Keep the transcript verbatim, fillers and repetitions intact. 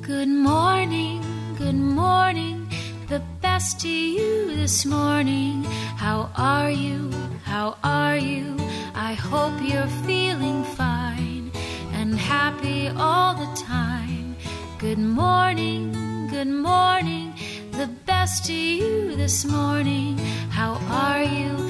Good morning, good morning, the best to you this morning. How are you? How are you? I hope you're feeling fine and happy all the time. Good morning, good morning, the best to you this morning. How are you?